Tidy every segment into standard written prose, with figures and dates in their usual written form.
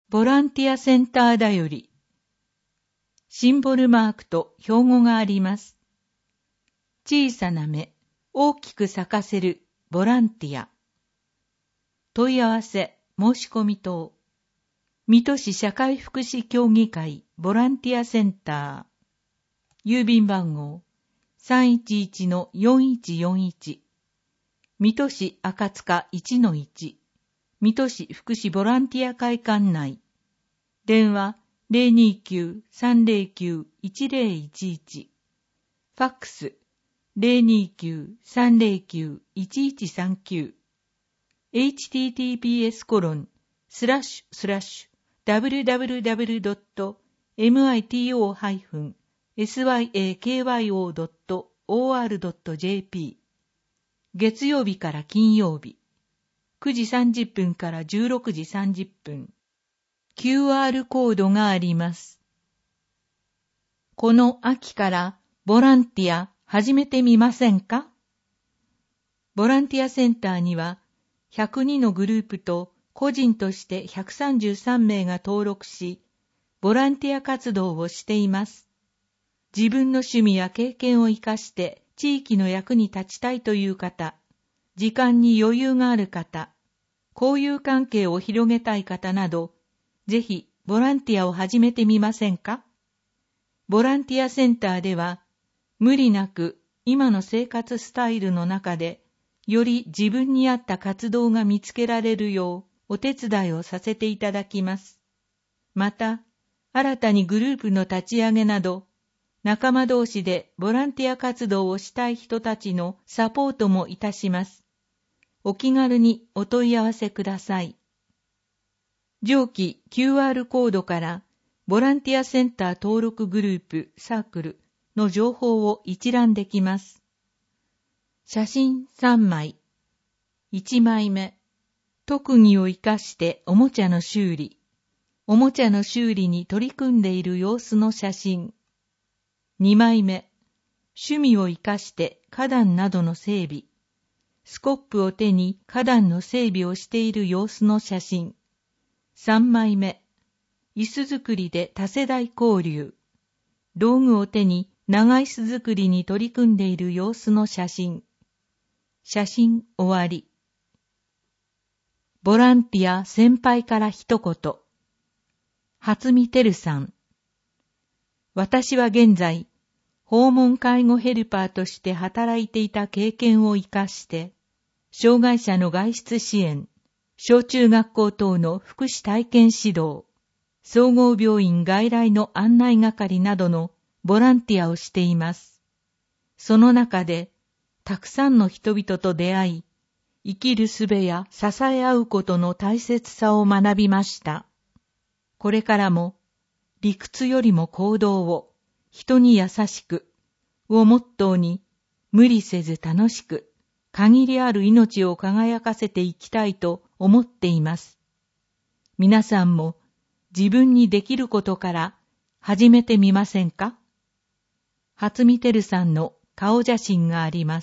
ボランティアセンターだより、シンボルマークと標語があります。小さな芽、大きく咲かせるボランティア。問い合わせ、申し込み等。水戸市社会福祉協議会ボランティアセンター。郵便番号 311-4141。水戸市赤塚 1-1。水戸市福祉ボランティア会館内。電話 029-309-1011。ファックス 029-309-1139。https://www.mito-sykyo.or.jp 月曜日から金曜日9時30分から16時30分 QR コードがあります。この秋からボランティア始めてみませんか？ボランティアセンターには102のグループと個人として133名が登録し、ボランティア活動をしています。自分の趣味や経験を生かして地域の役に立ちたいという方、時間に余裕がある方、交友関係を広げたい方など、ぜひボランティアを始めてみませんか？ボランティアセンターでは、無理なく今の生活スタイルの中で、より自分に合った活動が見つけられるようお手伝いをさせていただきます。また、新たにグループの立ち上げなど、仲間同士でボランティア活動をしたい人たちのサポートもいたします。お気軽にお問い合わせください。上記 QR コードからボランティアセンター登録グループサークルの情報を一覧できます。写真3枚。1枚目。特技を生かしておもちゃの修理。おもちゃの修理に取り組んでいる様子の写真。2枚目。趣味を生かして花壇などの整備。スコップを手に花壇の整備をしている様子の写真。3枚目。椅子作りで多世代交流。道具を手に長椅子作りに取り組んでいる様子の写真。写真終わり。ボランティア先輩から一言。初見てるさん。私は現在、訪問介護ヘルパーとして働いていた経験を生かして、障害者の外出支援、小中学校等の福祉体験指導、総合病院外来の案内係などのボランティアをしています。その中で、たくさんの人々と出会い、生きる術や支え合うことの大切さを学びました。これからも、理屈よりも行動を、人に優しく、をモットーに、無理せず楽しく、限りある命を輝かせていきたいと思っています。皆さんも、自分にできることから始めてみませんか？初見てるさんの顔写真があります。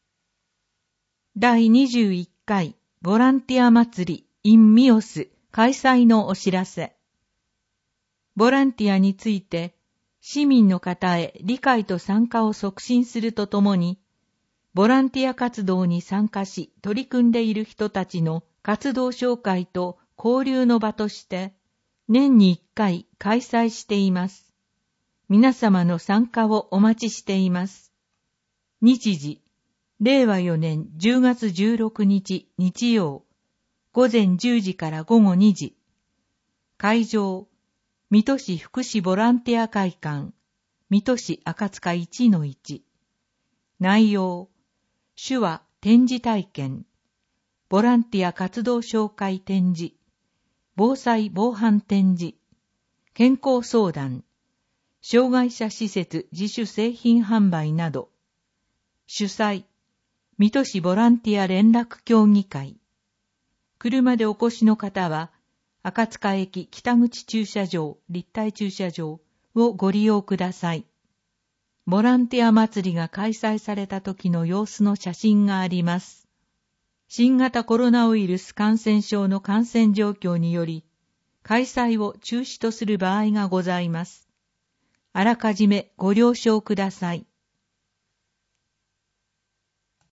第21回ボランティア祭り in ミオス開催のお知らせ。ボランティアについて市民の方へ理解と参加を促進するとともに、ボランティア活動に参加し取り組んでいる人たちの活動紹介と交流の場として年に1回開催しています。皆様の参加をお待ちしています。日時、令和4年10月16日日曜、午前10時から午後2時。会場、水戸市福祉ボランティア会館、水戸市赤塚 1-1。内容、手話展示体験、ボランティア活動紹介展示、防災防犯展示、健康相談、障害者施設自主製品販売など。主催、水戸市ボランティア連絡協議会。車でお越しの方は、赤塚駅北口駐車場、立体駐車場をご利用ください。ボランティア祭りが開催された時の様子の写真があります。新型コロナウイルス感染症の感染状況により、 開催を中止とする場合がございます。あらかじめご了承ください。